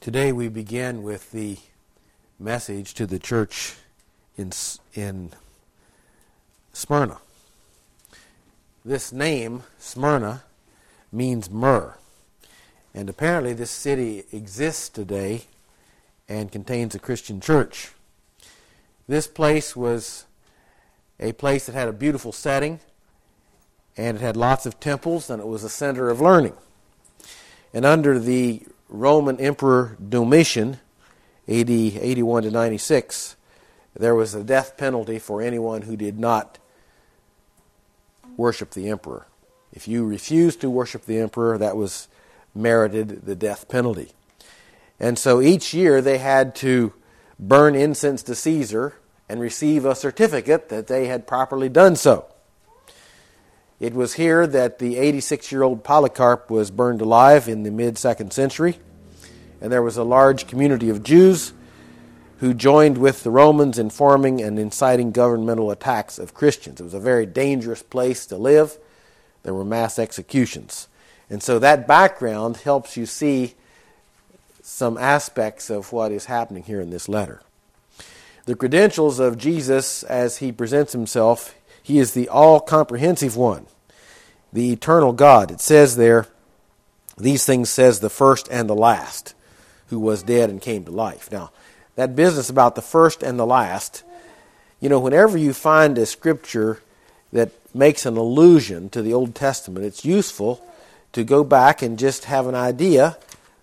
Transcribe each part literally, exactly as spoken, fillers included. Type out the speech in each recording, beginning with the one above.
Today we begin with the message to the church in in Smyrna. This name, Smyrna, means myrrh. And apparently this city exists today and contains a Christian church. This place was a place that had a beautiful setting, and it had lots of temples, and it was a center of learning. And under the Roman Emperor Domitian, A D eighty-one to ninety-six, there was a death penalty for anyone who did not worship the emperor. If you refused to worship the emperor, that was merited the death penalty. And so each year they had to burn incense to Caesar and receive a certificate that they had properly done so. It was here that the eighty-six-year-old Polycarp was burned alive in the mid-second century, and there was a large community of Jews who joined with the Romans in forming and inciting governmental attacks of Christians. It was a very dangerous place to live. There were mass executions. And so that background helps you see some aspects of what is happening here in this letter. The credentials of Jesus as he presents himself: he is the all-comprehensive one, the eternal God. It says there, these things says the first and the last, who was dead and came to life. Now, that business about the first and the last, you know, whenever you find a scripture that makes an allusion to the Old Testament, it's useful to go back and just have an idea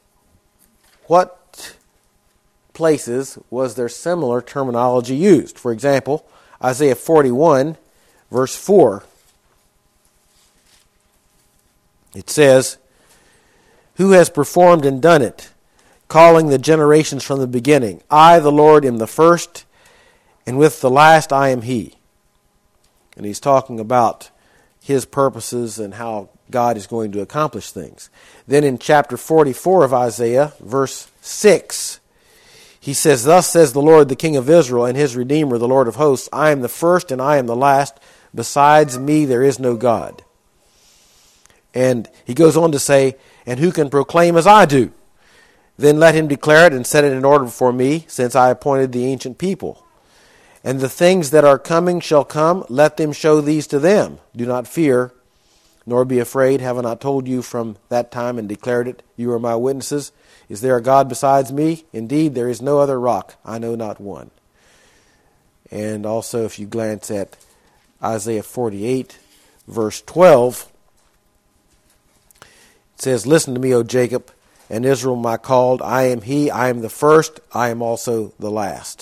what places was there similar terminology used. For example, Isaiah forty-one, verse four, it says, "Who has performed and done it, calling the generations from the beginning? I, the Lord, am the first, and with the last I am He." And he's talking about his purposes and how God is going to accomplish things. Then in chapter forty-four of Isaiah, verse six, he says, "Thus says the Lord, the King of Israel, and his Redeemer, the Lord of hosts, I am the first and I am the last. Besides me there is no God." And he goes on to say, "And who can proclaim as I do? Then let him declare it and set it in order before me, since I appointed the ancient people. And the things that are coming shall come. Let them show these to them. Do not fear, nor be afraid. Have I not told you from that time and declared it? You are my witnesses. Is there a God besides me? Indeed, there is no other rock. I know not one." And also, if you glance at Isaiah forty-eight, verse twelve, it says, "Listen to me, O Jacob, and Israel my called. I am He, I am the first, I am also the last."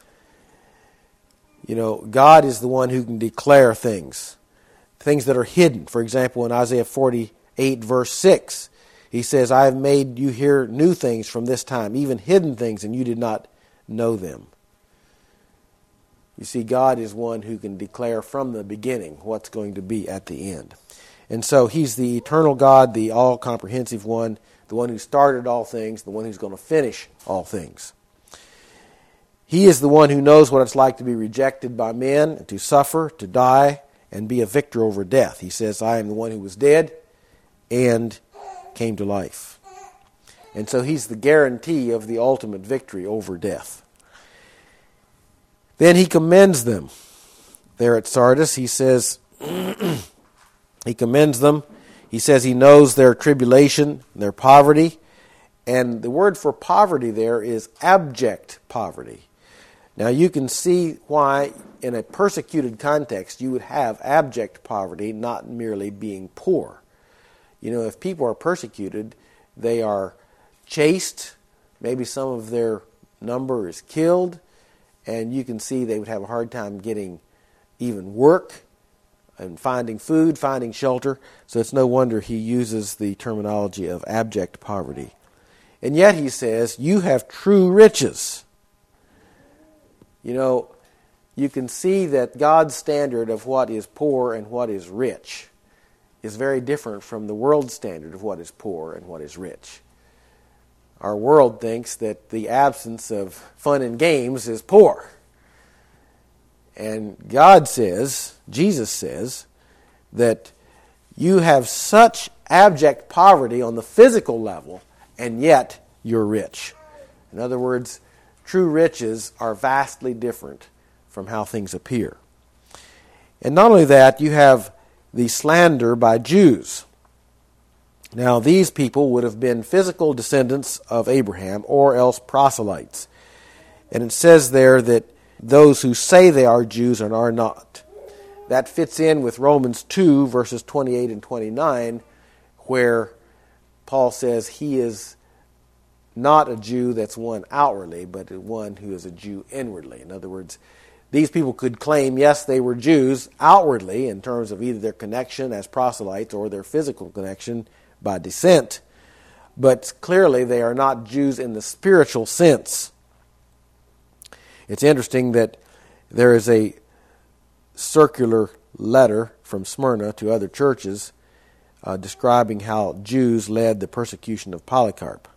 You know, God is the one who can declare things, things that are hidden. For example, in Isaiah forty-eight, verse six, he says, "I have made you hear new things from this time, even hidden things, and you did not know them." You see, God is one who can declare from the beginning what's going to be at the end. And so he's the eternal God, the all-comprehensive one, the one who started all things, the one who's going to finish all things. He is the one who knows what it's like to be rejected by men, to suffer, to die, and be a victor over death. He says, "I am the one who was dead and came to life." And so he's the guarantee of the ultimate victory over death. Then he commends them. There at Sardis, he says, he commends them. He says he knows their tribulation, their poverty. And the word for poverty there is abject poverty. Now you can see why in a persecuted context you would have abject poverty, not merely being poor. You know, if people are persecuted, they are chased, maybe some of their number is killed, and you can see they would have a hard time getting even work and finding food, finding shelter. So it's no wonder he uses the terminology of abject poverty. And yet he says, "You have true riches." You know, you can see that God's standard of what is poor and what is rich is very different from the world's standard of what is poor and what is rich. Our world thinks that the absence of fun and games is poor. And God says, Jesus says, that you have such abject poverty on the physical level, and yet you're rich. In other words, true riches are vastly different from how things appear. And not only that, you have the slander by Jews. Now, these people would have been physical descendants of Abraham or else proselytes. And it says there that those who say they are Jews and are not. That fits in with Romans two, verses twenty-eight and twenty-nine, where Paul says he is not a Jew that's one outwardly, but one who is a Jew inwardly. In other words, these people could claim, yes, they were Jews outwardly in terms of either their connection as proselytes or their physical connection by descent, but clearly they are not Jews in the spiritual sense. It's interesting that there is a circular letter from Smyrna to other churches uh, describing how Jews led the persecution of Polycarp.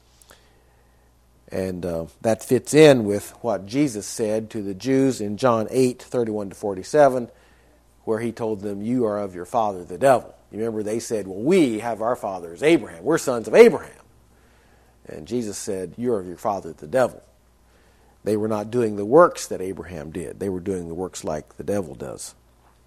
And uh, that fits in with what Jesus said to the Jews in John eight, thirty-one to forty-seven, where he told them, you are of your father the devil. You remember they said, well, we have our father as Abraham. We're sons of Abraham. And Jesus said, you're of your father the devil. They were not doing the works that Abraham did. They were doing the works like the devil does.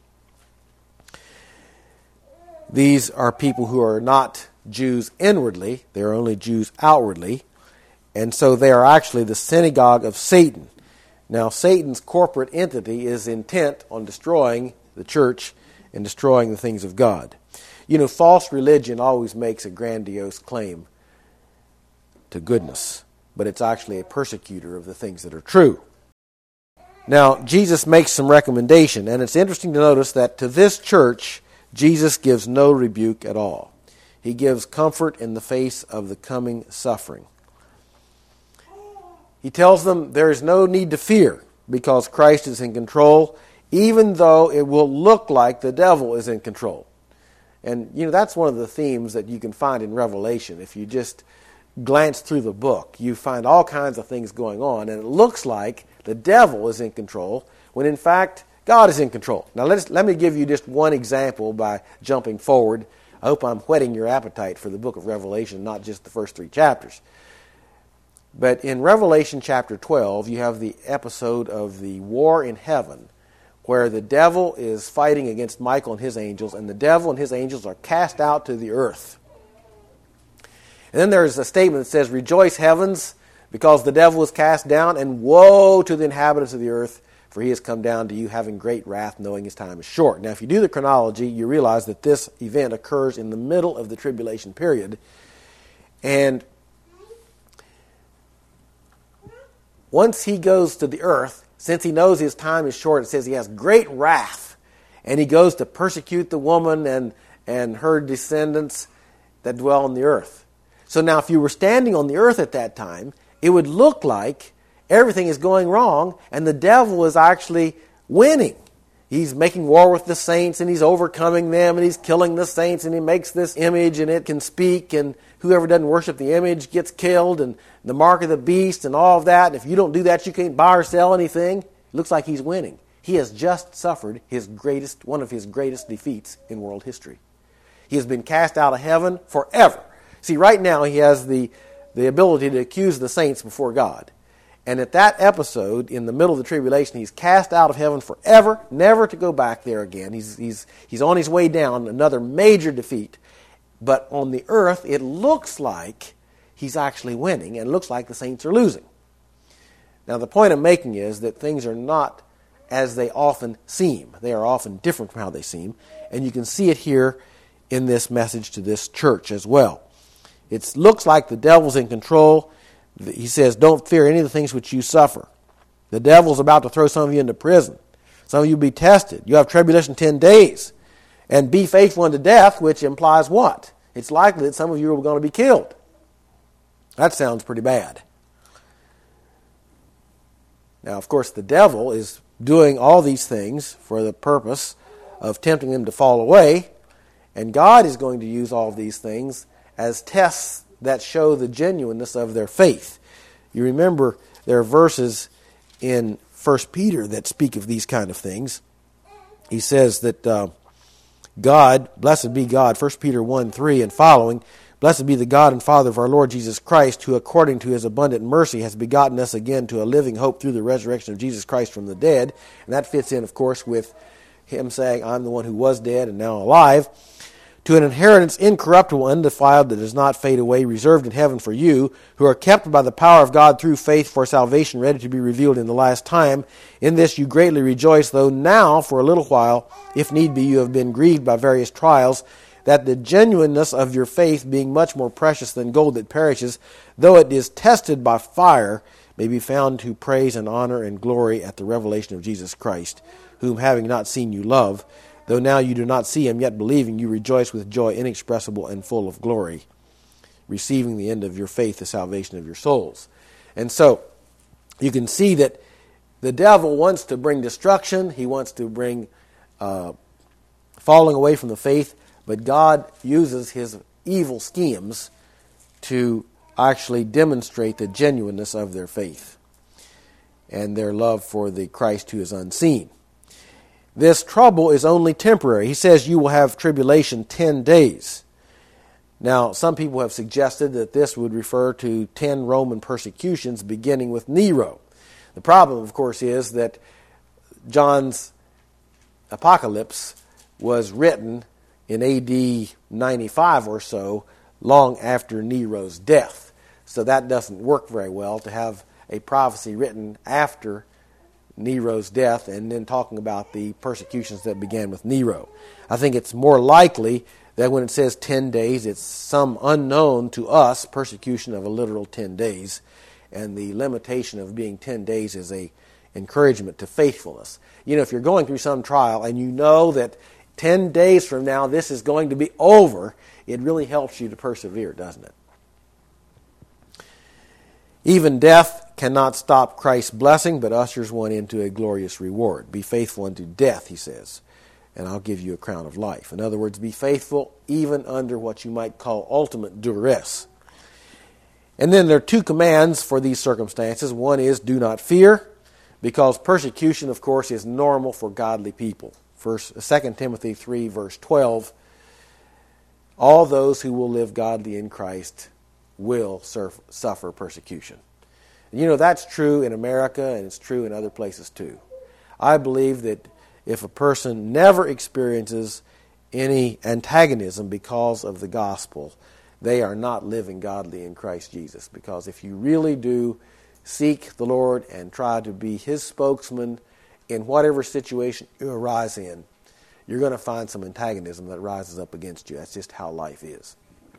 These are people who are not Jews inwardly. They are only Jews outwardly. And so they are actually the synagogue of Satan. Now, Satan's corporate entity is intent on destroying the church and destroying the things of God. You know, false religion always makes a grandiose claim to goodness, but it's actually a persecutor of the things that are true. Now, Jesus makes some recommendation, and it's interesting to notice that to this church, Jesus gives no rebuke at all. He gives comfort in the face of the coming suffering. He tells them there is no need to fear because Christ is in control, even though it will look like the devil is in control. And, you know, that's one of the themes that you can find in Revelation. If you just glance through the book, you find all kinds of things going on, and it looks like the devil is in control, when in fact, God is in control. Now, let's, let me give you just one example by jumping forward. I hope I'm whetting your appetite for the book of Revelation, not just the first three chapters. But in Revelation chapter twelve, you have the episode of the war in heaven, where the devil is fighting against Michael and his angels, and the devil and his angels are cast out to the earth. And then there's a statement that says, rejoice heavens, because the devil is cast down, and woe to the inhabitants of the earth, for he has come down to you having great wrath, knowing his time is short. Now, if you do the chronology, you realize that this event occurs in the middle of the tribulation period. And once he goes to the earth, since he knows his time is short, it says he has great wrath. And he goes to persecute the woman and, and her descendants that dwell on the earth. So now if you were standing on the earth at that time, it would look like everything is going wrong and the devil is actually winning. He's making war with the saints and he's overcoming them and he's killing the saints and he makes this image and it can speak and whoever doesn't worship the image gets killed and the mark of the beast and all of that. And if you don't do that, you can't buy or sell anything. It looks like he's winning. He has just suffered his greatest, one of his greatest defeats in world history. He has been cast out of heaven forever. See, right now he has the, the ability to accuse the saints before God. And at that episode, in the middle of the tribulation, he's cast out of heaven forever, never to go back there again. He's, he's, he's on his way down, another major defeat. But on the earth, it looks like he's actually winning, and it looks like the saints are losing. Now, the point I'm making is that things are not as they often seem. They are often different from how they seem. And you can see it here in this message to this church as well. It looks like the devil's in control. He says, don't fear any of the things which you suffer. The devil's about to throw some of you into prison. Some of you will be tested. You have tribulation ten days. And be faithful unto death, which implies what? It's likely that some of you are going to be killed. That sounds pretty bad. Now, of course, the devil is doing all these things for the purpose of tempting them to fall away. And God is going to use all of these things as tests that show the genuineness of their faith. You remember there are verses in First Peter that speak of these kind of things. He says that uh, God, blessed be God, First Peter one three and following, Blessed be the God and Father of our Lord Jesus Christ, who according to his abundant mercy has begotten us again to a living hope through the resurrection of Jesus Christ from the dead. And that fits in, of course, with him saying, I'm the one who was dead and now alive. To an inheritance incorruptible, undefiled, that does not fade away, reserved in heaven for you, who are kept by the power of God through faith for salvation, ready to be revealed in the last time. In this you greatly rejoice, though now, for a little while, if need be, you have been grieved by various trials, that the genuineness of your faith, being much more precious than gold that perishes, though it is tested by fire, may be found to praise and honor and glory at the revelation of Jesus Christ, whom having not seen you love, though now you do not see him, yet believing you rejoice with joy inexpressible and full of glory, receiving the end of your faith, the salvation of your souls. And so, you can see that the devil wants to bring destruction. He wants to bring uh, falling away from the faith. But God uses his evil schemes to actually demonstrate the genuineness of their faith and their love for the Christ who is unseen. This trouble is only temporary. He says you will have tribulation ten days. Now, some people have suggested that this would refer to ten Roman persecutions beginning with Nero. The problem, of course, is that John's Apocalypse was written in A D ninety-five or so, long after Nero's death. So that doesn't work very well to have a prophecy written after Nero's death and then talking about the persecutions that began with Nero. I think it's more likely that when it says ten days, it's some unknown to us persecution of a literal ten days, and the limitation of being ten days is a encouragement to faithfulness. You know, if you're going through some trial and you know that ten days from now this is going to be over, it really helps you to persevere, doesn't it? Even death cannot stop Christ's blessing, but ushers one into a glorious reward. Be faithful unto death, he says, and I'll give you a crown of life. In other words, be faithful even under what you might call ultimate duress. And then there are two commands for these circumstances. One is, do not fear, because persecution, of course, is normal for godly people. First, Second Timothy three, verse twelve, all those who will live godly in Christ will surf, suffer persecution. And you know, that's true in America, and it's true in other places too. I believe that if a person never experiences any antagonism because of the gospel, they are not living godly in Christ Jesus. Because if you really do seek the Lord and try to be his spokesman in whatever situation you arise in, you're going to find some antagonism that rises up against you. That's just how life is.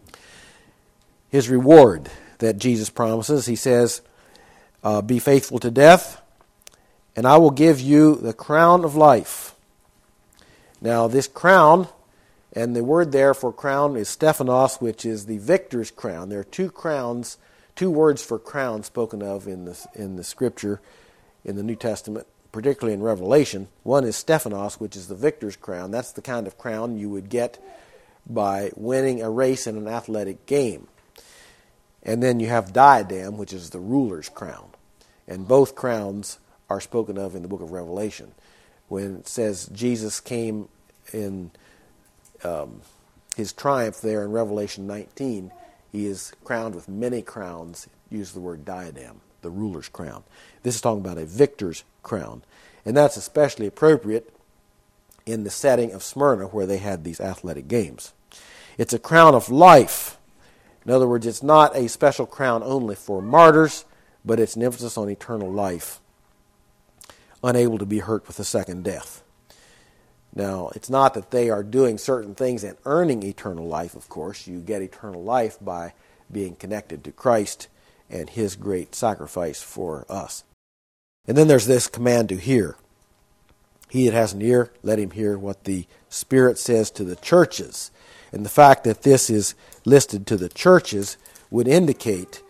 His reward that Jesus promises, he says, uh, be faithful to death, and I will give you the crown of life. Now, this crown, and the word there for crown is Stephanos, which is the victor's crown. There are two crowns, two words for crown spoken of in the, in the Scripture, in the New Testament, particularly in Revelation. One is Stephanos, which is the victor's crown. That's the kind of crown you would get by winning a race in an athletic game. And then you have diadem, which is the ruler's crown. And both crowns are spoken of in the book of Revelation. When it says Jesus came in um, his triumph there in Revelation nineteen, he is crowned with many crowns. Use the word diadem, the ruler's crown. This is talking about a victor's crown. And that's especially appropriate in the setting of Smyrna, where they had these athletic games. It's a crown of life. In other words, it's not a special crown only for martyrs, but it's an emphasis on eternal life, unable to be hurt with a second death. Now, it's not that they are doing certain things and earning eternal life, of course. You get eternal life by being connected to Christ and his great sacrifice for us. And then there's this command to hear. He that has an ear, let him hear what the Spirit says to the churches. And the fact that this is listed to the churches would indicate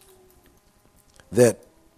that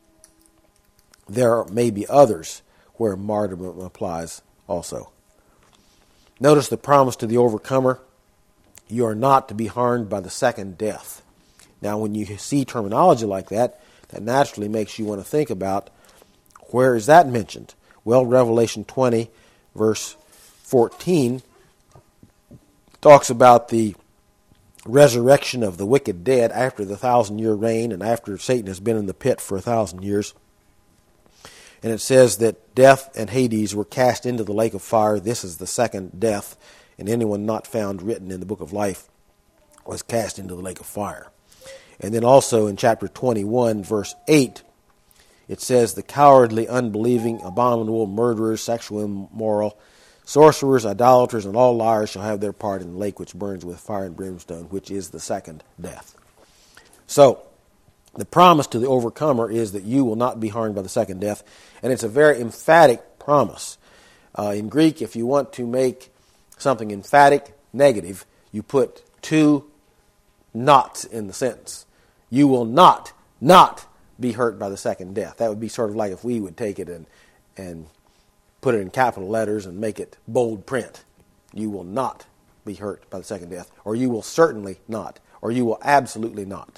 there may be others where martyrdom applies also. Notice the promise to the overcomer. You are not to be harmed by the second death. Now, when you see terminology like that, that naturally makes you want to think about, where is that mentioned? Well, Revelation twenty, verse fourteen, talks about the resurrection of the wicked dead after the thousand-year reign and after Satan has been in the pit for a thousand years. And it says that death and Hades were cast into the lake of fire. This is the second death, and anyone not found written in the book of life was cast into the lake of fire. And then also in chapter twenty-one, verse eight, it says, the cowardly, unbelieving, abominable, murderers, sexual immoral, sorcerers, idolaters, and all liars shall have their part in the lake which burns with fire and brimstone, which is the second death. So, the promise to the overcomer is that you will not be harmed by the second death, and it's a very emphatic promise. Uh, in Greek, if you want to make something emphatic, negative, you put two nots in the sentence. You will not, not be hurt by the second death. That would be sort of like if we would take it and and put it in capital letters and make it bold print. You will not be hurt by the second death, or you will certainly not, or you will absolutely not.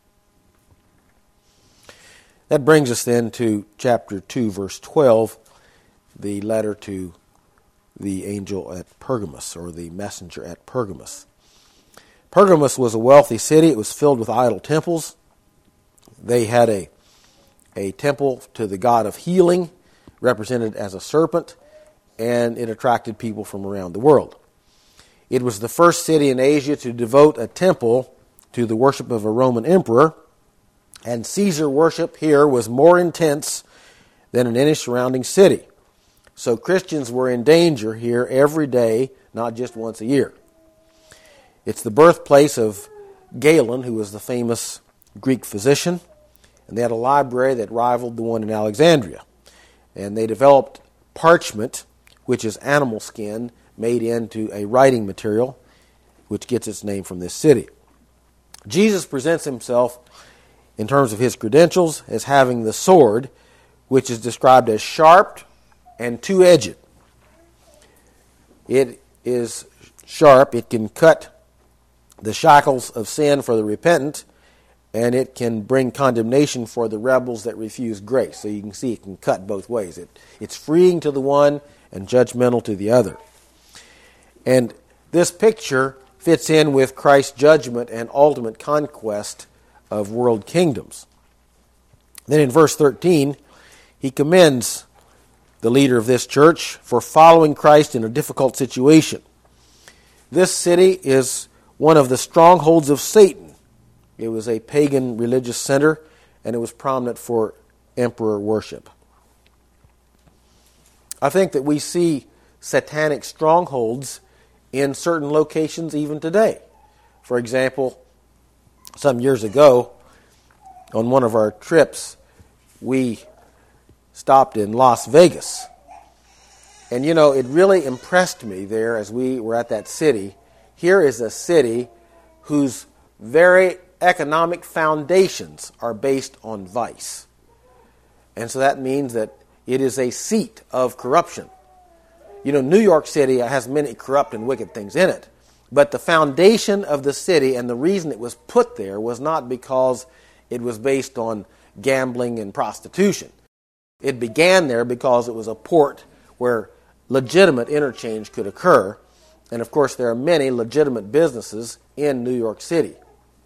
That brings us then to chapter two, verse twelve, the letter to the angel at Pergamos, or the messenger at Pergamos. Pergamos was a wealthy city. It was filled with idol temples. They had a, a temple to the god of healing, represented as a serpent, and it attracted people from around the world. It was the first city in Asia to devote a temple to the worship of a Roman emperor, and Caesar worship here was more intense than in any surrounding city. So Christians were in danger here every day, not just once a year. It's the birthplace of Galen, who was the famous Greek physician, and they had a library that rivaled the one in Alexandria. And they developed parchment, which is animal skin, made into a writing material, which gets its name from this city. Jesus presents himself, in terms of his credentials, as having the sword, which is described as sharp and two-edged. It is sharp. It can cut the shackles of sin for the repentant, and it can bring condemnation for the rebels that refuse grace. So you can see it can cut both ways. It, it's freeing to the one and judgmental to the other. And this picture fits in with Christ's judgment and ultimate conquest of world kingdoms. Then in verse thirteen, he commends the leader of this church for following Christ in a difficult situation. This city is one of the strongholds of Satan. It was a pagan religious center, and it was prominent for emperor worship. I think that we see satanic strongholds in certain locations even today. For example, some years ago, on one of our trips, we stopped in Las Vegas. And you know, it really impressed me there as we were at that city. Here is a city whose very economic foundations are based on vice. And so that means that it is a seat of corruption. You know, New York City has many corrupt and wicked things in it. But the foundation of the city and the reason it was put there was not because it was based on gambling and prostitution. It began there because it was a port where legitimate interchange could occur. And of course, there are many legitimate businesses in New York City.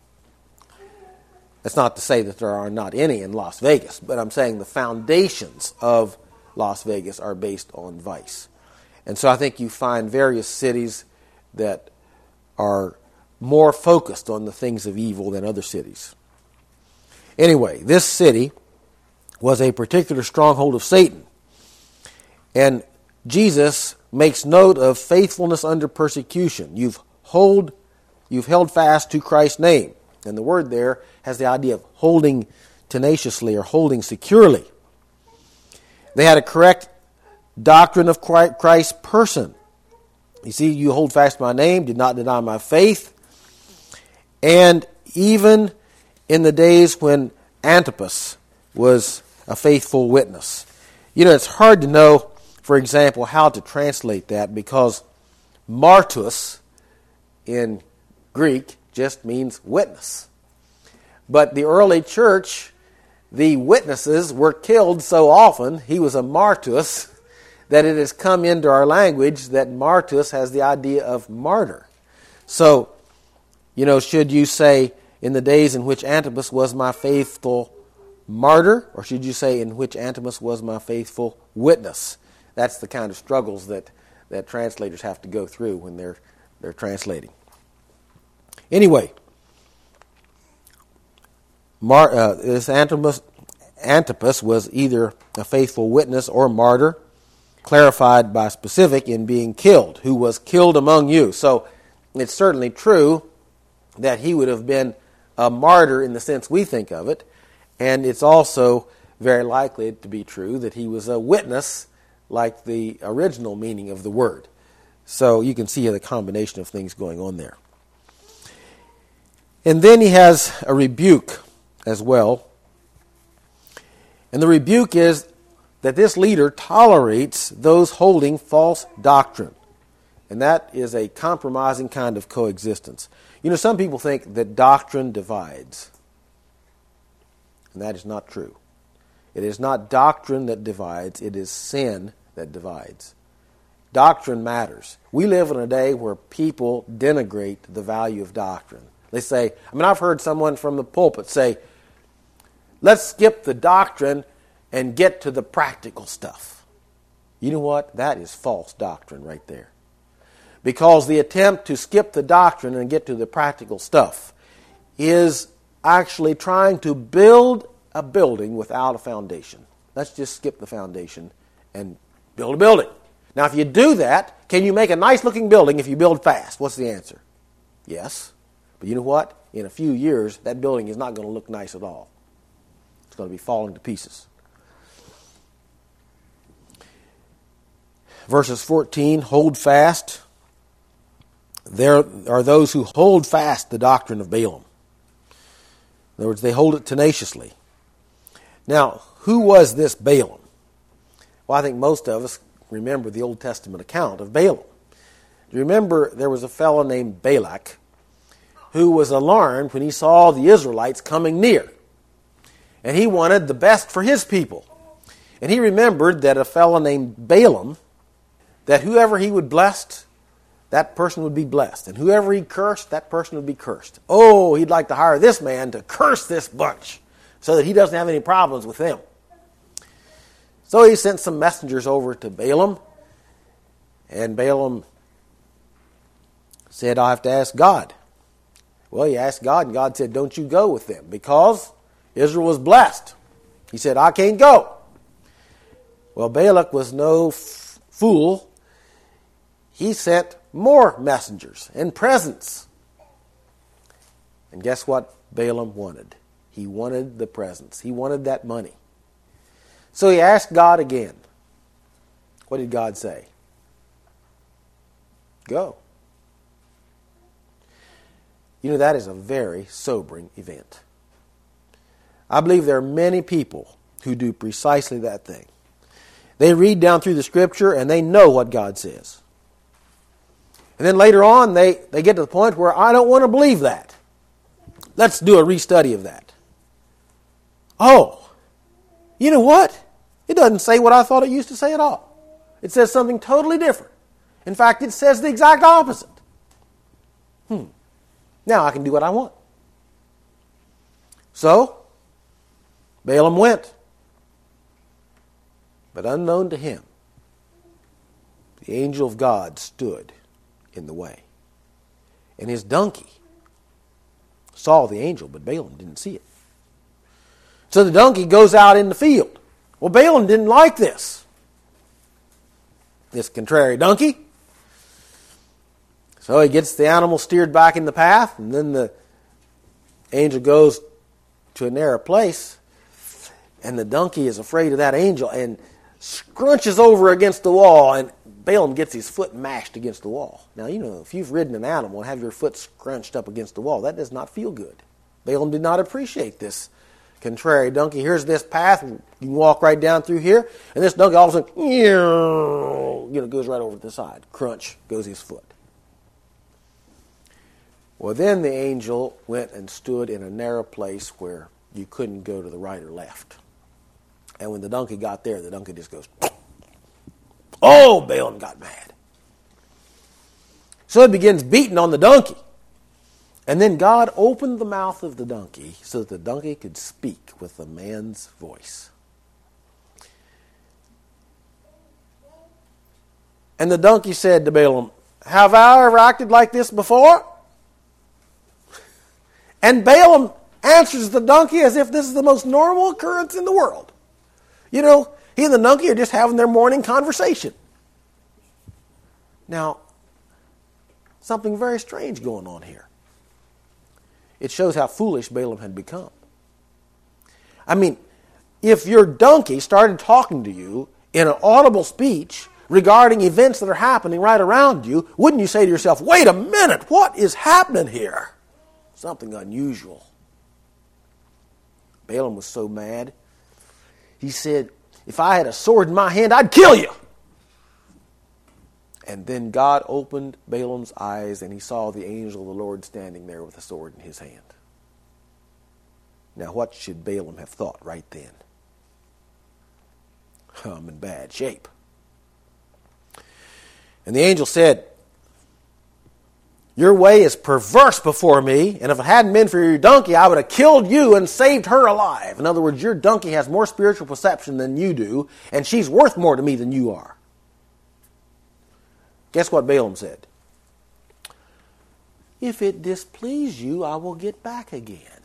That's not to say that there are not any in Las Vegas, but I'm saying the foundations of Las Vegas are based on vice. And so I think you find various cities that are more focused on the things of evil than other cities. Anyway, this city was a particular stronghold of Satan. And Jesus makes note of faithfulness under persecution. You've hold, you've held fast to Christ's name. And the word there has the idea of holding tenaciously or holding securely. They had a correct doctrine of Christ's person. You see, you hold fast my name, did not deny my faith. And even in the days when Antipas was a faithful witness. You know, it's hard to know, for example, how to translate that because martus in Greek just means witness. But the early church, the witnesses were killed so often, he was a martus, that it has come into our language that martus has the idea of martyr. So You know, should you say, in the days in which Antipas was my faithful martyr, or should you say, in which Antipas was my faithful witness? That's the kind of struggles that, that translators have to go through when they're they're translating. Anyway, Mar, uh, this Antipas, Antipas was either a faithful witness or martyr, clarified by specific in being killed, who was killed among you. So it's certainly true that he would have been a martyr in the sense we think of it, and it's also very likely to be true that he was a witness like the original meaning of the word. So you can see the combination of things going on there. And then he has a rebuke as well. And the rebuke is that this leader tolerates those holding false doctrine. And that is a compromising kind of coexistence. You know, some people think that doctrine divides. And that is not true. It is not doctrine that divides, it is sin that divides. Doctrine matters. We live in a day where people denigrate the value of doctrine. They say, I mean, I've heard someone from the pulpit say, let's skip the doctrine and get to the practical stuff. You know what? That is false doctrine right there. Because the attempt to skip the doctrine and get to the practical stuff is actually trying to build a building without a foundation. Let's just skip the foundation and build a building. Now, if you do that, can you make a nice-looking building if you build fast? What's the answer? Yes. But you know what? In a few years, that building is not going to look nice at all. It's going to be falling to pieces. Verses fourteen, hold fast. There are those who hold fast the doctrine of Balaam. In other words, they hold it tenaciously. Now, who was this Balaam? Well, I think most of us remember the Old Testament account of Balaam. You remember there was a fellow named Balak who was alarmed when he saw the Israelites coming near. And he wanted the best for his people. And he remembered that a fellow named Balaam, that whoever he would bless, that person would be blessed. And whoever he cursed, that person would be cursed. Oh, he'd like to hire this man to curse this bunch so that he doesn't have any problems with them. So he sent some messengers over to Balaam. And Balaam said, I'll have to ask God. Well, he asked God, and God said, don't you go with them, because Israel was blessed. He said, I can't go. Well, Balak was no f- fool. He sent more messengers and presents. And guess what Balaam wanted? He wanted the presents. He wanted that money. So he asked God again. What did God say? Go. You know, that is a very sobering event. I believe there are many people who do precisely that thing. They read down through the Scripture and they know what God says. And then later on, they, they get to the point where I don't want to believe that. Let's do a restudy of that. Oh, you know what? It doesn't say what I thought it used to say at all. It says something totally different. In fact, it says the exact opposite. Hmm. Now I can do what I want. So, Balaam went. But unknown to him, the angel of God stood in the way. And his donkey saw the angel, but Balaam didn't see it. So the donkey goes out in the field. Well, Balaam didn't like this. This contrary donkey. So he gets the animal steered back in the path, and then the angel goes to a narrow place, and the donkey is afraid of that angel and scrunches over against the wall, and Balaam gets his foot mashed against the wall. Now, you know, if you've ridden an animal and have your foot scrunched up against the wall, that does not feel good. Balaam did not appreciate this contrary donkey. Here's this path. You can walk right down through here, and this donkey all of a sudden, you know, goes right over to the side. Crunch goes his foot. Well, then the angel went and stood in a narrow place where you couldn't go to the right or left. And when the donkey got there, the donkey just goes, oh, Balaam got mad. So it begins beating on the donkey. And then God opened the mouth of the donkey so that the donkey could speak with the man's voice. And the donkey said to Balaam, "Have I ever acted like this before?" And Balaam answers the donkey as if this is the most normal occurrence in the world. You know, he and the donkey are just having their morning conversation. Now, something very strange going on here. It shows how foolish Balaam had become. I mean, if your donkey started talking to you in an audible speech regarding events that are happening right around you, wouldn't you say to yourself, "Wait a minute, what is happening here?" Something unusual. Balaam was so mad. He said, "If I had a sword in my hand, I'd kill you." And then God opened Balaam's eyes, and he saw the angel of the Lord standing there with a sword in his hand. Now, what should Balaam have thought right then? I'm in bad shape. And the angel said, "Your way is perverse before me, and if it hadn't been for your donkey, I would have killed you and saved her alive." In other words, your donkey has more spiritual perception than you do, and she's worth more to me than you are. Guess what Balaam said? "If it displease you, I will get back again."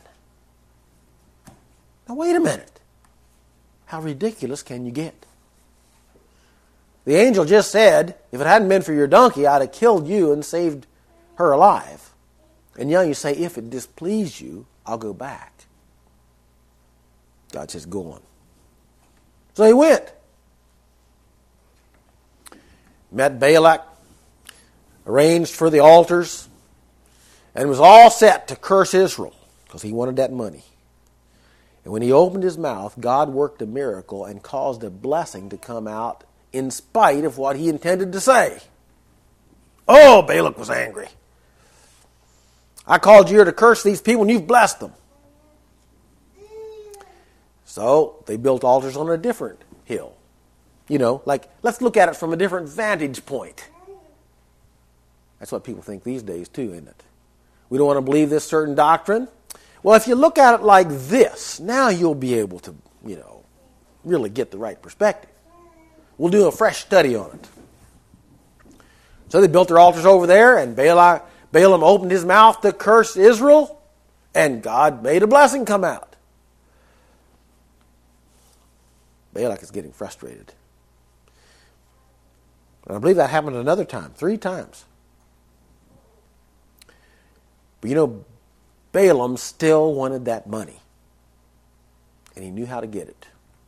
Now wait a minute. How ridiculous can you get? The angel just said, if it hadn't been for your donkey, I'd have killed you and saved her alive. And now you say, if it displease you, I'll go back. God says, go on. So he went. Met Balak, arranged for the altars, and was all set to curse Israel because he wanted that money. And when he opened his mouth, God worked a miracle and caused a blessing to come out in spite of what he intended to say. Oh, Balak was angry. "I called you here to curse these people and you've blessed them." So they built altars on a different hill. You know, like, let's look at it from a different vantage point. That's what people think these days too, isn't it? We don't want to believe this certain doctrine. Well, if you look at it like this, now you'll be able to, you know, really get the right perspective. We'll do a fresh study on it. So they built their altars over there, and Balaam, Balaam opened his mouth to curse Israel, and God made a blessing come out. Balak is getting frustrated. And I believe that happened another time, three times. But you know, Balaam still wanted that money. And he knew how to get it.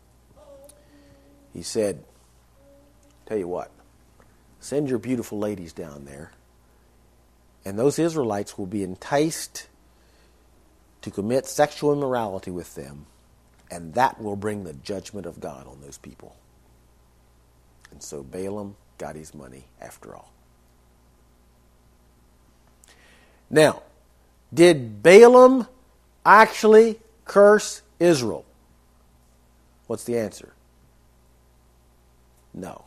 He said, "Tell you what, send your beautiful ladies down there, and those Israelites will be enticed to commit sexual immorality with them, and that will bring the judgment of God on those people." And so Balaam got his money after all. Now, did Balaam actually curse Israel? What's the answer? No.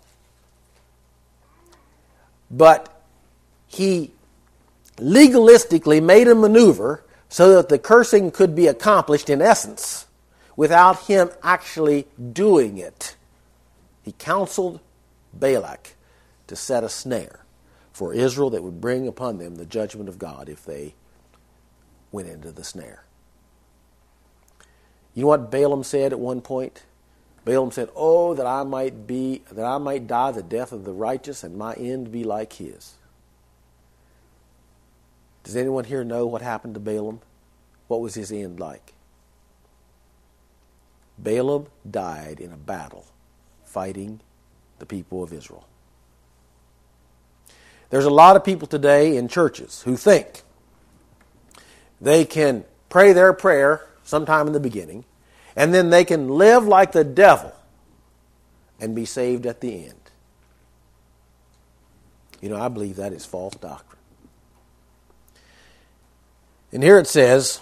But he legalistically made a maneuver so that the cursing could be accomplished in essence without him actually doing it. He counseled Balak to set a snare for Israel that would bring upon them the judgment of God if they went into the snare. You know what Balaam said at one point? Balaam said, "Oh, that I might be, that I might die the death of the righteous, and my end be like his." Does anyone here know what happened to Balaam? What was his end like? Balaam died in a battle fighting the people of Israel. There's a lot of people today in churches who think they can pray their prayer sometime in the beginning, and then they can live like the devil and be saved at the end. You know, I believe that is false doctrine. And here it says,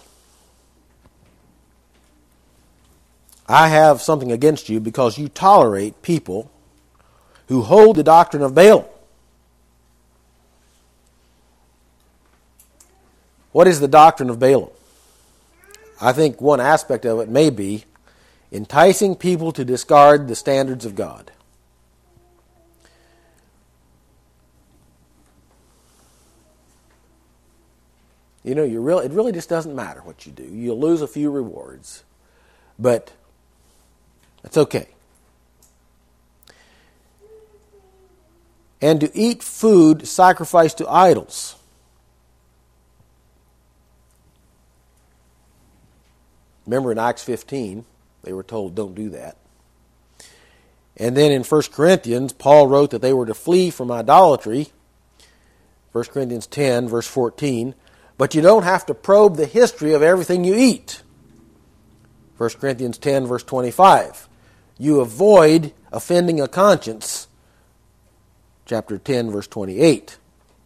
"I have something against you because you tolerate people who hold the doctrine of Balaam." What is the doctrine of Balaam? I think one aspect of it may be enticing people to discard the standards of God. You know, you really, it really just doesn't matter what you do. You'll lose a few rewards, but that's okay. And to eat food sacrificed to idols. Remember in Acts fifteen, they were told, don't do that. And then in First Corinthians, Paul wrote that they were to flee from idolatry. First Corinthians ten, verse fourteen. But you don't have to probe the history of everything you eat. First Corinthians ten, verse twenty-five. You avoid offending a conscience. Chapter ten, verse twenty-eight.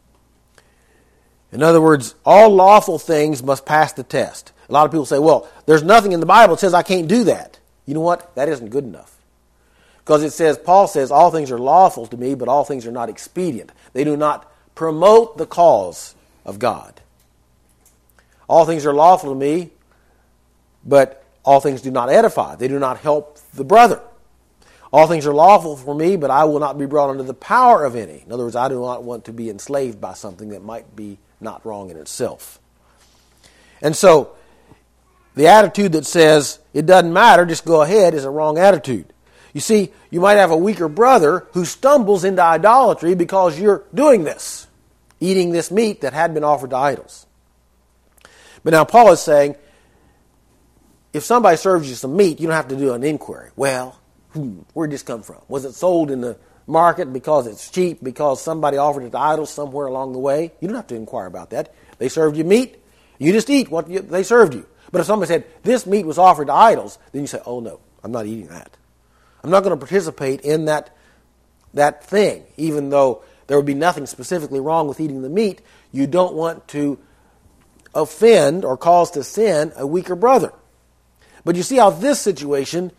In other words, all lawful things must pass the test. A lot of people say, well, there's nothing in the Bible that says I can't do that. You know what? That isn't good enough. Because it says, Paul says, all things are lawful to me, but all things are not expedient. They do not promote the cause of God. All things are lawful to me, but all things do not edify. They do not help the brother. All things are lawful for me, but I will not be brought under the power of any. In other words, I do not want to be enslaved by something that might be not wrong in itself. And so, the attitude that says, it doesn't matter, just go ahead, is a wrong attitude. You see, you might have a weaker brother who stumbles into idolatry because you're doing this, eating this meat that had been offered to idols. But now Paul is saying, if somebody serves you some meat, you don't have to do an inquiry. Well, hmm, where did this come from? Was it sold in the market because it's cheap, because somebody offered it to idols somewhere along the way? You don't have to inquire about that. They served you meat, you just eat what you, they served you. But if somebody said, this meat was offered to idols, then you say, oh no, I'm not eating that. I'm not going to participate in that, that thing, even though there would be nothing specifically wrong with eating the meat. You don't want to offend or cause to sin a weaker brother. But you see how this situation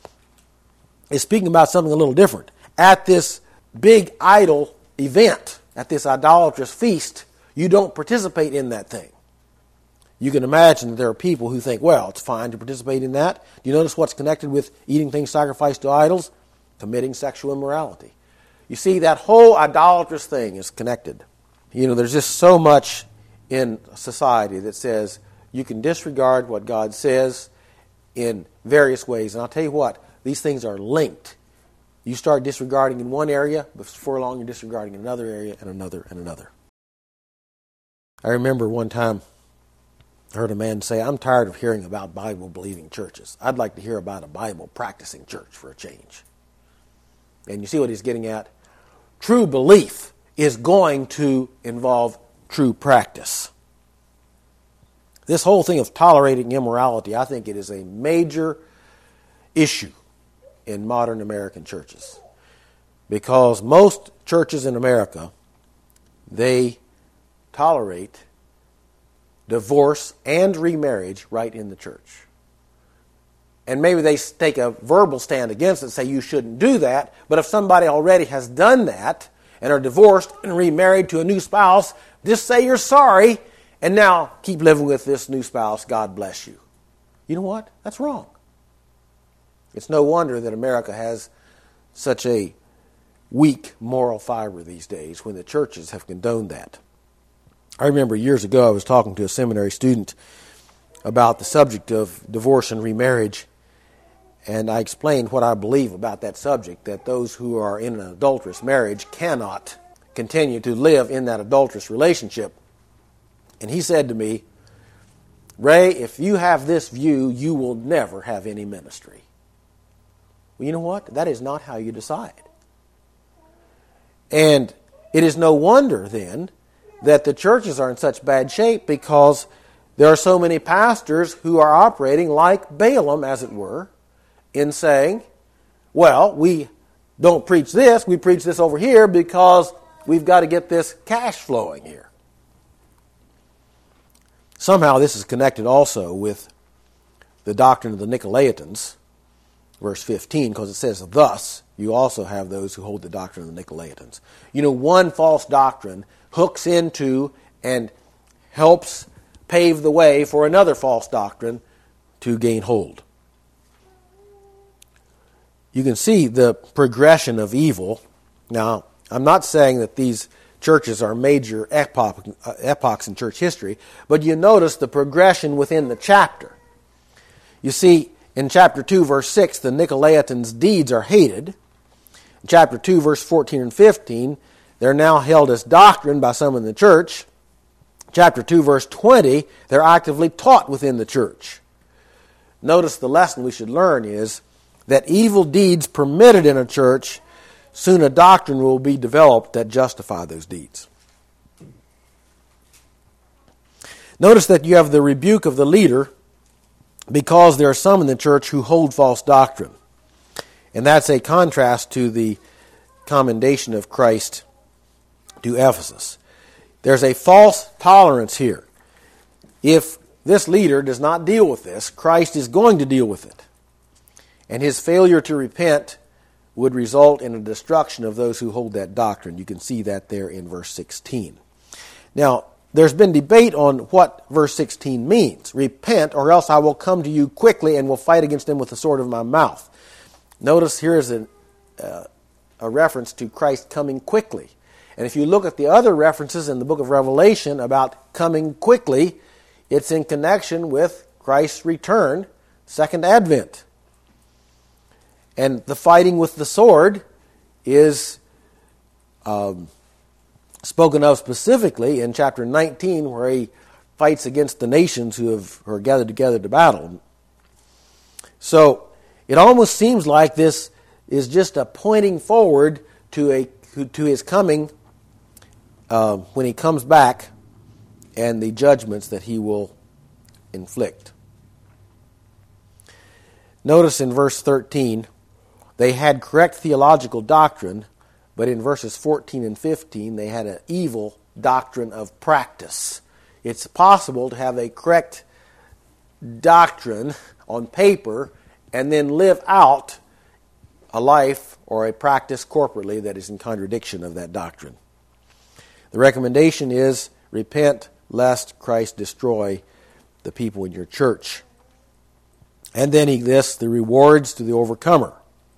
is speaking about something a little different. At this big idol event, at this idolatrous feast, you don't participate in that thing. You can imagine that there are people who think, well, it's fine to participate in that. Do you notice what's connected with eating things sacrificed to idols? Committing sexual immorality. You see, that whole idolatrous thing is connected. You know, there's just so much in society that says you can disregard what God says in various ways. And I'll tell you what, these things are linked. You start disregarding in one area, before long you're disregarding in another area, and another, and another. I remember one time I heard a man say, I'm tired of hearing about Bible-believing churches. I'd like to hear about a Bible-practicing church for a change. And you see what he's getting at? True belief is going to involve true practice. This whole thing of tolerating immorality, I think it is a major issue in modern American churches. Because most churches in America, they tolerate divorce and remarriage right in the church. And maybe they take a verbal stand against it and say you shouldn't do that, but if somebody already has done that and are divorced and remarried to a new spouse, just say you're sorry and now keep living with this new spouse. God bless you. You know what? That's wrong. It's no wonder that America has such a weak moral fiber these days when the churches have condoned that. I remember years ago I was talking to a seminary student about the subject of divorce and remarriage, and I explained what I believe about that subject, that those who are in an adulterous marriage cannot continue to live in that adulterous relationship. And he said to me, Ray, if you have this view, you will never have any ministry. Well, you know what? That is not how you decide. And it is no wonder then that the churches are in such bad shape, because there are so many pastors who are operating like Balaam, as it were, in saying, well, we don't preach this, we preach this over here because we've got to get this cash flowing here. Somehow this is connected also with the doctrine of the Nicolaitans, verse fifteen, because it says, thus you also have those who hold the doctrine of the Nicolaitans. You know, one false doctrine hooks into and helps pave the way for another false doctrine to gain hold. You can see the progression of evil. Now, I'm not saying that these churches are major epoch, uh, epochs in church history, but you notice the progression within the chapter. You see, in chapter two, verse six, the Nicolaitans' deeds are hated. In chapter two, verse fourteen and fifteen, they're now held as doctrine by some in the church. Chapter two, verse twenty, they're actively taught within the church. Notice the lesson we should learn is that evil deeds permitted in a church, soon a doctrine will be developed that justify those deeds. Notice that you have the rebuke of the leader because there are some in the church who hold false doctrine. And that's a contrast to the commendation of Christ to Ephesus. There's a false tolerance here. If this leader does not deal with this, Christ is going to deal with it. And his failure to repent would result in a destruction of those who hold that doctrine. You can see that there in verse sixteen. Now, there's been debate on what verse sixteen means. Repent, or else I will come to you quickly and will fight against them with the sword of my mouth. Notice here is a, uh, a reference to Christ coming quickly. And if you look at the other references in the book of Revelation about coming quickly, it's in connection with Christ's return, second advent. And the fighting with the sword is um, spoken of specifically in chapter nineteen, where he fights against the nations who, have, who are gathered together to battle. So it almost seems like this is just a pointing forward to a to his coming uh, when he comes back and the judgments that he will inflict. Notice in verse thirteen, they had correct theological doctrine, but in verses fourteen and fifteen, they had an evil doctrine of practice. It's possible to have a correct doctrine on paper and then live out a life or a practice corporately that is in contradiction of that doctrine. The recommendation is repent lest Christ destroy the people in your church. And then he lists the rewards to the overcomer.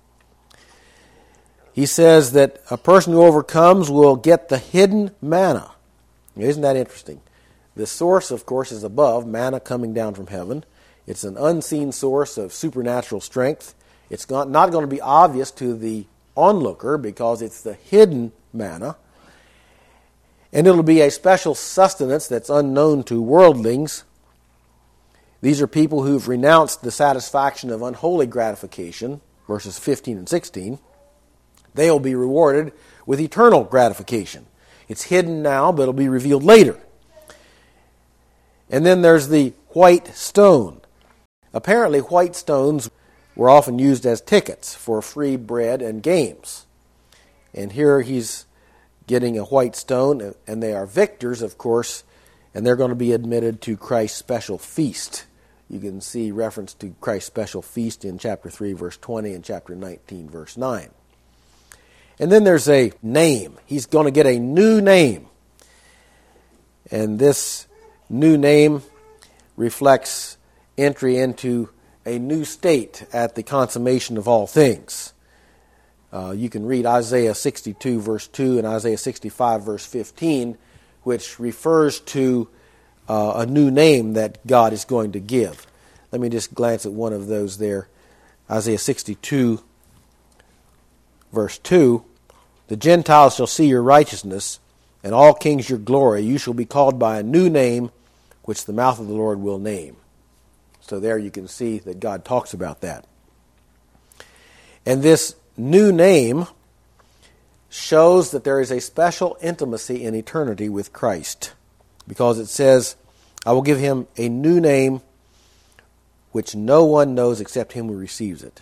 He says that a person who overcomes will get the hidden manna. Isn't that interesting? The source, of course, is above, manna coming down from heaven. It's an unseen source of supernatural strength. It's not, not going to be obvious to the onlooker because it's the hidden manna. And it'll be a special sustenance that's unknown to worldlings. These are people who've renounced the satisfaction of unholy gratification, verses fifteen and sixteen. They'll be rewarded with eternal gratification. It's hidden now, but it'll be revealed later. And then there's the white stone. Apparently, white stones were often used as tickets for free bread and games. And here he's getting a white stone, and they are victors, of course, and they're going to be admitted to Christ's special feast. You can see reference to Christ's special feast in chapter three, verse twenty, and chapter nineteen, verse nine. And then there's a name. He's going to get a new name. And this new name reflects entry into a new state at the consummation of all things. Uh, you can read Isaiah sixty-two, verse two, and Isaiah sixty-five, verse fifteen, which refers to uh, a new name that God is going to give. Let me just glance at one of those there. Isaiah sixty-two, verse two, the Gentiles shall see your righteousness, and all kings your glory. You shall be called by a new name, which the mouth of the Lord will name. So there you can see that God talks about that. And this new name shows that there is a special intimacy in eternity with Christ, because it says, I will give him a new name which no one knows except him who receives it.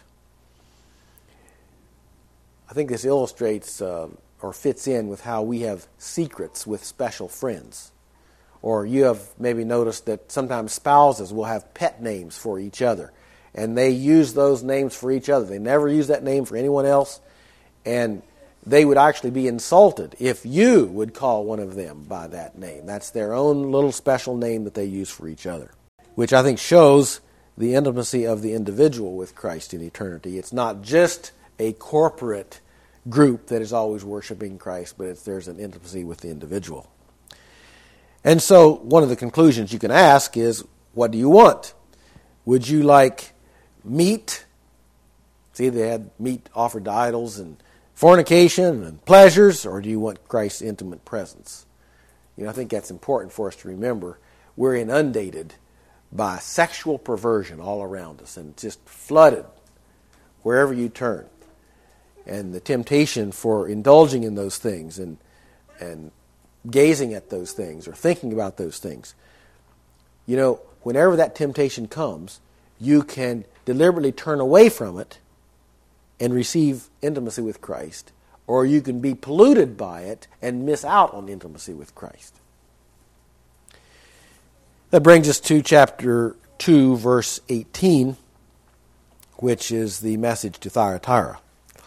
I think this illustrates uh, or fits in with how we have secrets with special friends. Or you have maybe noticed that sometimes spouses will have pet names for each other. And they use those names for each other. They never use that name for anyone else. And they would actually be insulted if you would call one of them by that name. That's their own little special name that they use for each other, which I think shows the intimacy of the individual with Christ in eternity. It's not just a corporate group that is always worshiping Christ, but it's, there's an intimacy with the individual. And so one of the conclusions you can ask is, what do you want? Would you like meat? See, they had meat offered to idols and fornication and pleasures, or do you want Christ's intimate presence? You know, I think that's important for us to remember. We're inundated by sexual perversion all around us, and just flooded wherever you turn. And the temptation for indulging in those things and and gazing at those things or thinking about those things. You know, whenever that temptation comes, you can deliberately turn away from it and receive intimacy with Christ, or you can be polluted by it and miss out on intimacy with Christ. That brings us to chapter two, verse eighteen, which is the message to Thyatira.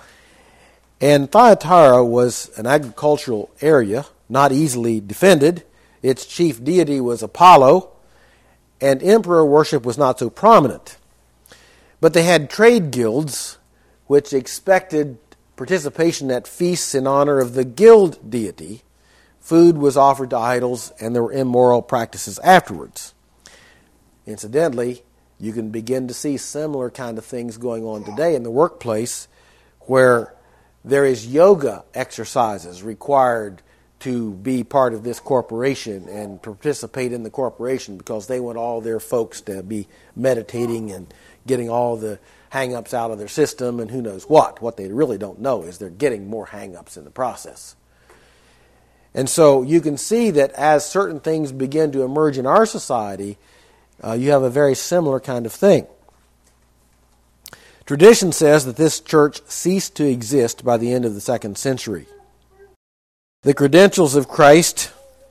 And Thyatira was an agricultural area, not easily defended. Its chief deity was Apollo, and emperor worship was not so prominent. But they had trade guilds which expected participation at feasts in honor of the guild deity. Food was offered to idols, and there were immoral practices afterwards. Incidentally, you can begin to see similar kind of things going on today in the workplace, where there is yoga exercises required to be part of this corporation and participate in the corporation, because they want all their folks to be meditating and getting all the hang-ups out of their system and who knows what. What they really don't know is they're getting more hang-ups in the process. And so you can see that as certain things begin to emerge in our society, uh, you have a very similar kind of thing. Tradition says that this church ceased to exist by the end of the second century. The credentials of Christ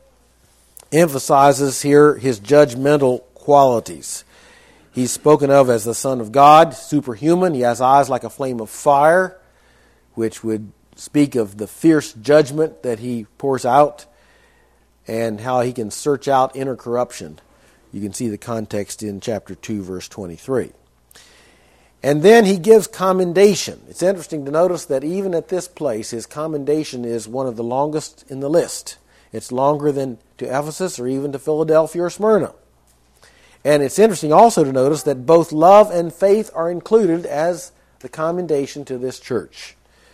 emphasizes here his judgmental qualities. He's spoken of as the Son of God, superhuman. He has eyes like a flame of fire, which would speak of the fierce judgment that he pours out and how he can search out inner corruption. You can see the context in chapter two, verse twenty-three. And then he gives commendation. It's interesting to notice that even at this place, his commendation is one of the longest in the list. It's longer than to Ephesus or even to Philadelphia or Smyrna. And it's interesting also to notice that both love and faith are included as the commendation to this church.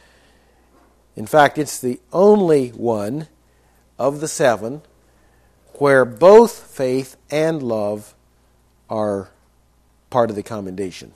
In fact, it's the only one of the seven where both faith and love are part of the commendation.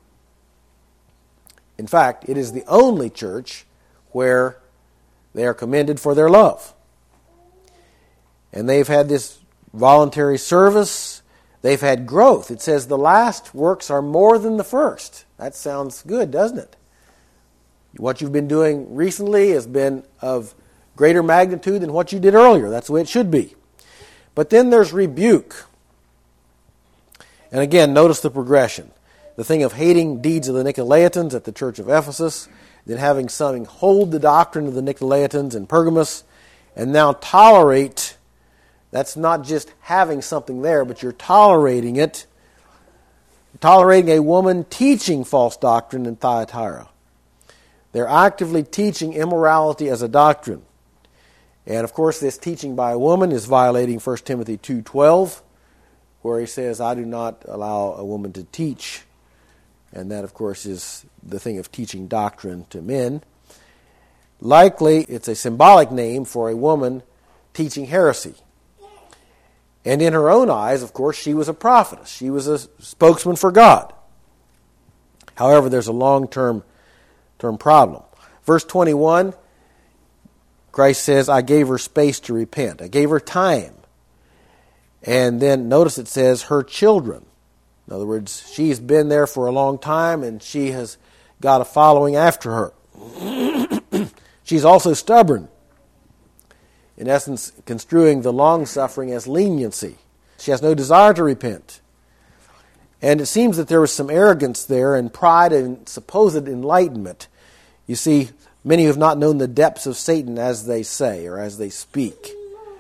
In fact, it is the only church where they are commended for their love. And they've had this voluntary service. They've had growth. It says the last works are more than the first. That sounds good, doesn't it? What you've been doing recently has been of greater magnitude than what you did earlier. That's the way it should be. But then there's rebuke. And again, notice the progression. The thing of hating deeds of the Nicolaitans at the church of Ephesus, then having some hold the doctrine of the Nicolaitans in Pergamos, and now tolerate. That's not just having something there, but you're tolerating it. Tolerating a woman teaching false doctrine in Thyatira. They're actively teaching immorality as a doctrine. And of course, this teaching by a woman is violating First Timothy two twelve, where he says, I do not allow a woman to teach. And that, of course, is the thing of teaching doctrine to men. Likely, it's a symbolic name for a woman teaching heresy. And in her own eyes, of course, she was a prophetess. She was a spokesman for God. However, there's a long-term term problem. Verse twenty-one, Christ says, I gave her space to repent. I gave her time. And then notice it says, her children. In other words, she's been there for a long time and she has got a following after her. She's also stubborn. In essence, construing the long-suffering as leniency. She has no desire to repent. And it seems that there was some arrogance there and pride and supposed enlightenment. You see, Many who have not known the depths of Satan, as they say or as they speak.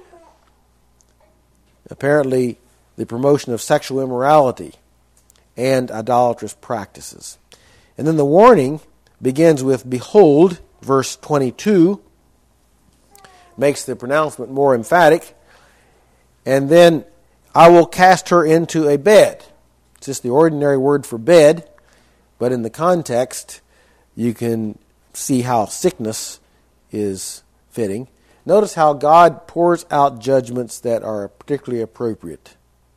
Apparently, the promotion of sexual immorality and idolatrous practices. And then the warning begins with, behold, verse twenty-two, makes the pronouncement more emphatic. And then, I will cast her into a bed. It's just the ordinary word for bed, but in the context, you can see how sickness is fitting. Notice how God pours out judgments that are particularly appropriate.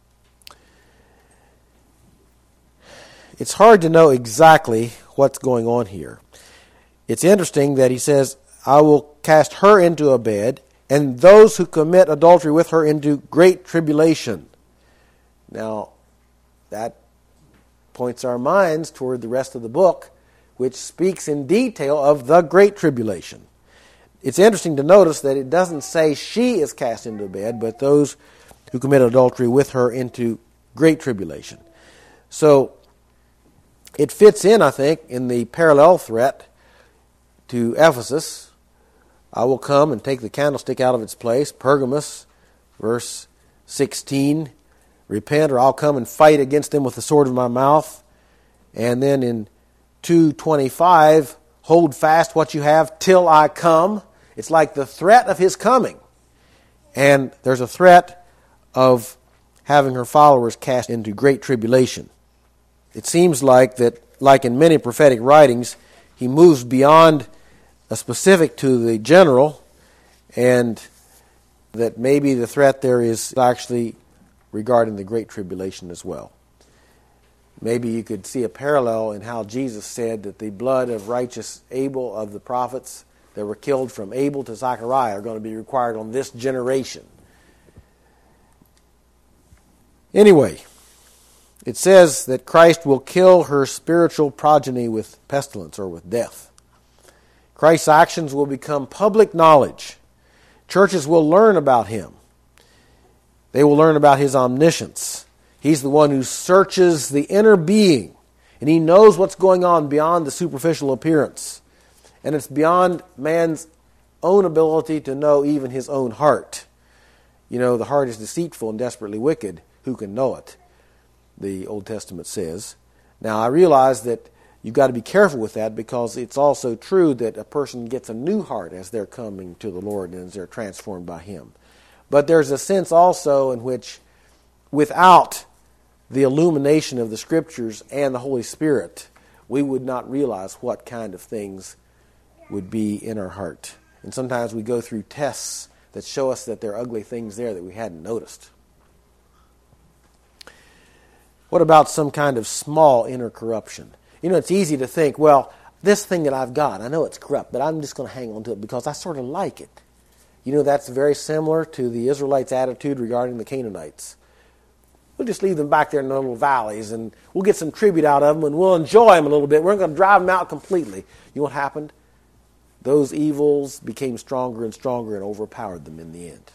It's hard to know exactly what's going on here. It's interesting that he says, I will cast her into a bed, and those who commit adultery with her into great tribulation. Now, that points our minds toward the rest of the book, which speaks in detail of the great tribulation. It's interesting to notice that it doesn't say she is cast into a bed, but those who commit adultery with her into great tribulation. So, it fits in, I think, in the parallel threat to Ephesus. I will come and take the candlestick out of its place. Pergamos, verse sixteen, repent or I'll come and fight against them with the sword of my mouth. And then in two twenty-five, hold fast what you have till I come. It's like the threat of his coming. And there's a threat of having her followers cast into great tribulation. It seems like that, like in many prophetic writings, he moves beyond a specific to the general, and that maybe the threat there is actually regarding the Great Tribulation as well. Maybe you could see a parallel in how Jesus said that the blood of righteous Abel, of the prophets that were killed from Abel to Zechariah, are going to be required on this generation. Anyway, it says that Christ will kill her spiritual progeny with pestilence or with death. Christ's actions will become public knowledge. Churches will learn about him. They will learn about his omniscience. He's the one who searches the inner being, and he knows what's going on beyond the superficial appearance. And it's beyond man's own ability to know even his own heart. You know, the heart is deceitful and desperately wicked. Who can know it? The Old Testament says. Now, I realize that you've got to be careful with that, because it's also true that a person gets a new heart as they're coming to the Lord and as they're transformed by him. But there's a sense also in which, without the illumination of the Scriptures and the Holy Spirit, we would not realize what kind of things would be in our heart. And sometimes we go through tests that show us that there are ugly things there that we hadn't noticed. What about some kind of small inner corruption? You know, it's easy to think, well, this thing that I've got, I know it's corrupt, but I'm just going to hang on to it because I sort of like it. You know, that's very similar to the Israelites' attitude regarding the Canaanites. We'll just leave them back there in the little valleys, and we'll get some tribute out of them, and we'll enjoy them a little bit. We're not going to drive them out completely. You know what happened? Those evils became stronger and stronger and overpowered them in the end.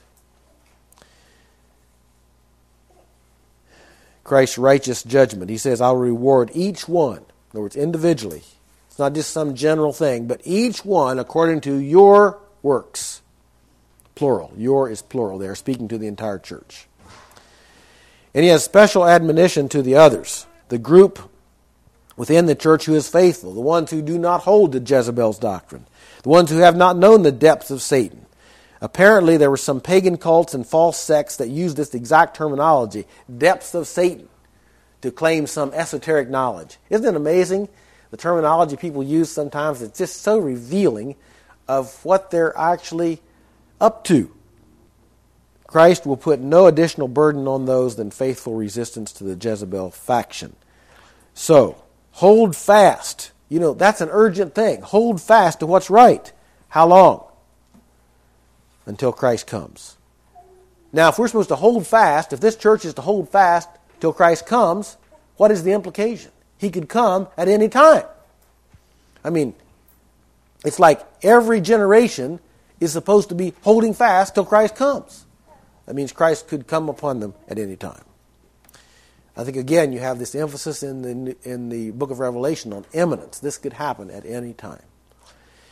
Christ's righteous judgment. He says, I'll reward each one. In other words, individually. It's not just some general thing, but each one according to your works. Plural. Your is plural there, speaking to the entire church. And he has special admonition to the others, the group within the church who is faithful, the ones who do not hold to Jezebel's doctrine, the ones who have not known the depths of Satan. Apparently, there were some pagan cults and false sects that used this exact terminology, depths of Satan, to claim some esoteric knowledge. Isn't it amazing? The terminology people use sometimes, it's just so revealing of what they're actually up to. Christ will put no additional burden on those than faithful resistance to the Jezebel faction. So, hold fast. You know, that's an urgent thing. Hold fast to what's right. How long? Until Christ comes. Now, if we're supposed to hold fast, if this church is to hold fast till Christ comes, what is the implication? He could come at any time. I mean, it's like every generation is supposed to be holding fast till Christ comes. That means Christ could come upon them at any time. I think, again, you have this emphasis in the, in the book of Revelation on imminence. This could happen at any time.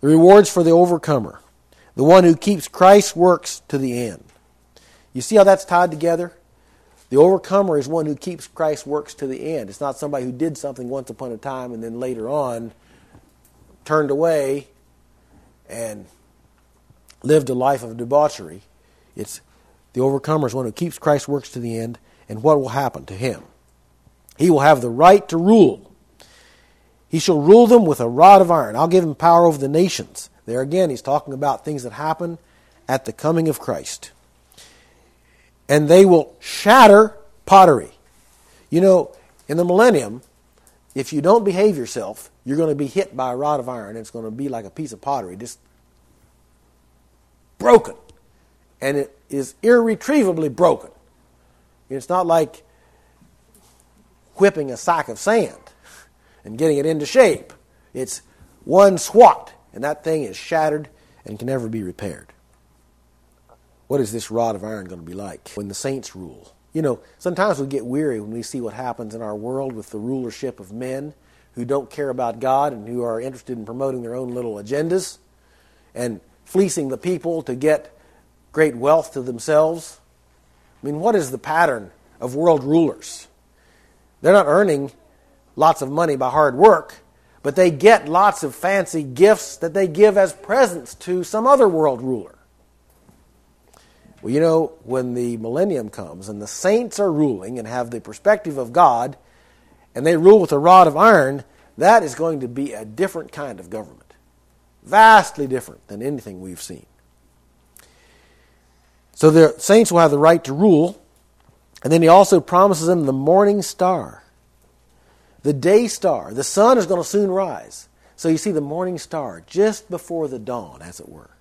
The rewards for the overcomer. The one who keeps Christ's works to the end. You see how that's tied together? The overcomer is one who keeps Christ's works to the end. It's not somebody who did something once upon a time and then later on turned away and lived a life of debauchery. It's the overcomer is one who keeps Christ's works to the end, and what will happen to him? He will have the right to rule. He shall rule them with a rod of iron. I'll give him power over the nations. There again, he's talking about things that happen at the coming of Christ. And they will shatter pottery. You know, in the millennium, if you don't behave yourself, you're going to be hit by a rod of iron. It's going to be like a piece of pottery, just broken. And it is irretrievably broken. It's not like whipping a sack of sand and getting it into shape. It's one swat, and that thing is shattered and can never be repaired. What is this rod of iron going to be like when the saints rule? You know, sometimes we get weary when we see what happens in our world with the rulership of men who don't care about God and who are interested in promoting their own little agendas and fleecing the people to get great wealth to themselves. I mean, what is the pattern of world rulers? They're not earning lots of money by hard work, but they get lots of fancy gifts that they give as presents to some other world ruler. Well, you know, when the millennium comes and the saints are ruling and have the perspective of God, and they rule with a rod of iron, that is going to be a different kind of government. Vastly different than anything we've seen. So the saints will have the right to rule, and then he also promises them the morning star, the day star. The sun is going to soon rise. So you see the morning star just before the dawn, as it were.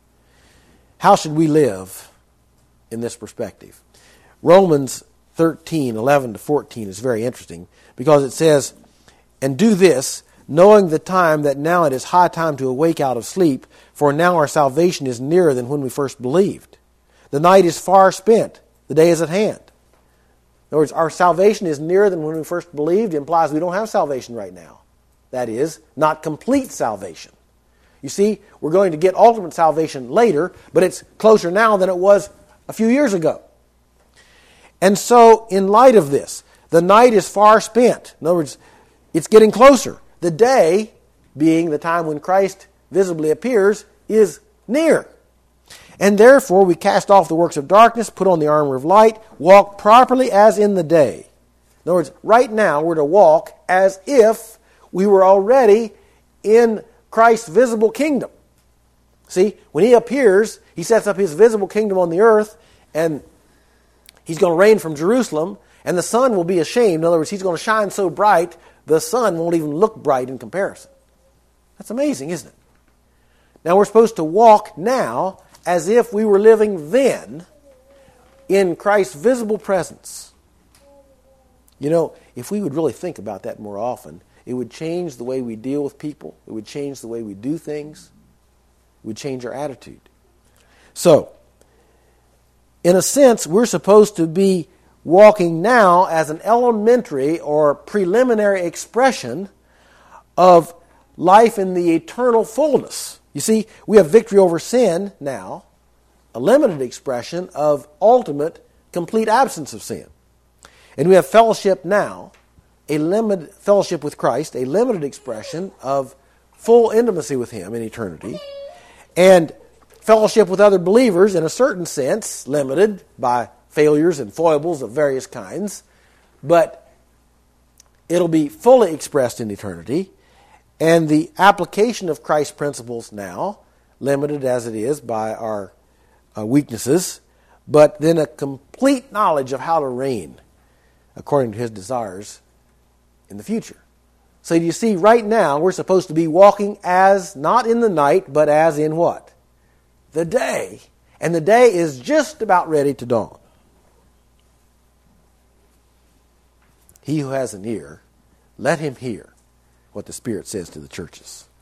How should we live in this perspective? Romans thirteen, eleven to fourteen is very interesting because it says, "And do this, knowing the time that now it is high time to awake out of sleep, for now our salvation is nearer than when we first believed. The night is far spent, the day is at hand." In other words, our salvation is nearer than when we first believed. It implies we don't have salvation right now. That is, not complete salvation. You see, we're going to get ultimate salvation later, but it's closer now than it was a few years ago. And so, in light of this, the night is far spent. In other words, it's getting closer. The day, being the time when Christ visibly appears, is near. And therefore, we cast off the works of darkness, put on the armor of light, walk properly as in the day. In other words, right now, we're to walk as if we were already in Christ's visible kingdom. See, when he appears, he sets up his visible kingdom on the earth, and he's going to reign from Jerusalem, and the sun will be ashamed. In other words, he's going to shine so bright, the sun won't even look bright in comparison. That's amazing, isn't it? Now, we're supposed to walk now as if we were living then in Christ's visible presence. You know, if we would really think about that more often, it would change the way we deal with people. It would change the way we do things. It would change our attitude. So, in a sense, we're supposed to be walking now as an elementary or preliminary expression of life in the eternal fullness. You see, we have victory over sin now, a limited expression of ultimate, complete absence of sin. And we have fellowship now, a limited fellowship with Christ, a limited expression of full intimacy with him in eternity, and fellowship with other believers in a certain sense, limited by failures and foibles of various kinds, but it'll be fully expressed in eternity. And the application of Christ's principles now, limited as it is by our uh, weaknesses, but then a complete knowledge of how to reign according to his desires in the future. So you see, right now we're supposed to be walking as, not in the night, but as in what? The day. And the day is just about ready to dawn. He who has an ear, let him hear what the Spirit says to the churches.